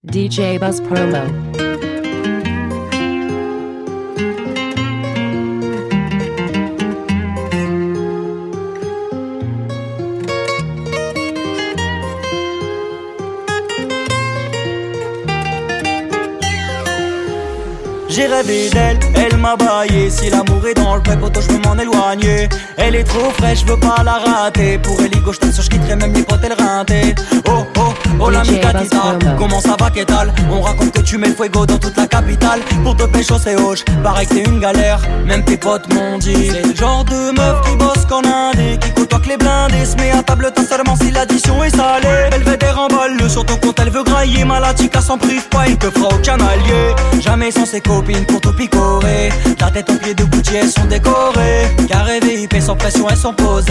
DJ Buzz Promo. J'ai rêvé d'elle, elle m'a baillé. Si l'amour est dans le pré, poto, je veux m'en éloigner. Elle est trop fraîche, je veux pas la rater. Pour elle, je t'assure, je quitterai même les potes, elle rinté. Oh, oh, oh, la micatita. Comment ça va, qu'est-ce on raconte que tu mets le fuego dans toute la capitale. Pour te pécho, c'est hoche, pareil que t'es une galère. Même tes potes m'ont dit. C'est le genre de meuf qui bosse qu'en indé, qui côtoie que les blindés. Se met à table, t'as seulement si l'addition est salée. Elle veut des remballes, sur ton compte, elle veut grailler. Malatika s'en prive pas, il te fera aucun allié. Jamais sans ses copines pour tout picorer. La tête aux pieds de Gucci, elles sont décorées. Carré VIP sans pression, elles sont posées.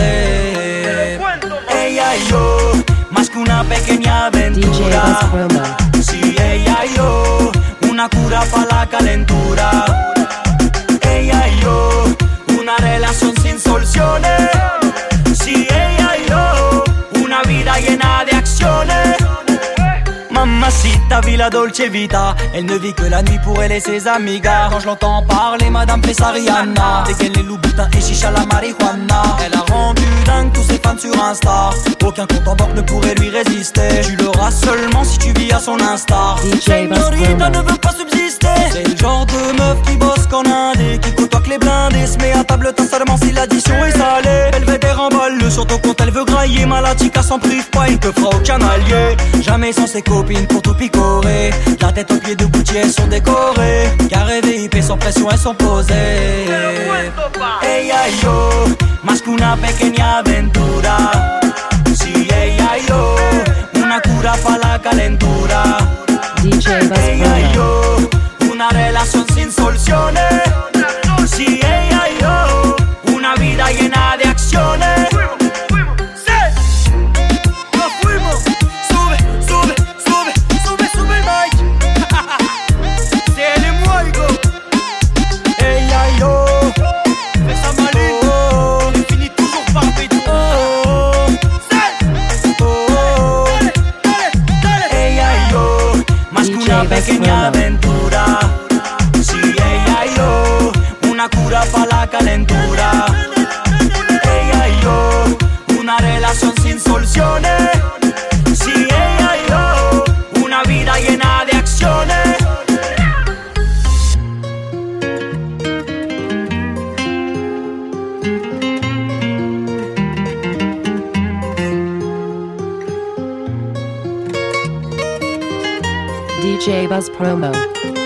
Ella y yo, más que una pequeña aventura. Si ella y yo, una cura pa' la calentura. Ella y yo, una relación sin soluciones. Si ella y yo, una vida llena de acciones. Mamacita, villa dolce vita. Elle ne vit que la nuit pour elle et ses amigas. Quand je l'entends parler, madame fait sa Rihanna. Dégaine les loups-boutins et chicha la marijuana. Elle a rendu dingue tous ses fans sur Insta. Aucun compte en banque ne pourrait lui résister. Tu l'auras seulement si tu vis à son instar. Señorita ne veut pas subsister. C'est le genre de meuf qui bosse qu'en indé, qui côtoie que les blindés. Se met à table, t'as seulement si l'addition est salée. Elle veut des remballes, sur ton compte elle veut grailler. Malatika s'en prive pas, il te fera aucun allié. Jamais sans ses copines pour tout picorer. La tête aux pieds de Gucci, elles sont décorées. Carré VIP sans pression, elles sont posées. Ella y yo, más que una pequeña aventura. Si ella y yo, una cura pa' la calentura. DJ Buzz Ella y Promo. yo, una relación sin soluciones. Si ella y yo, una vida llena de acciones. Pequeña aventura. Si ella y yo, una cura pa' la calentura. Ella y yo, una relación sin soluciones. Si ella y yo, una vida llena de acciones. DJ Buzz Promo.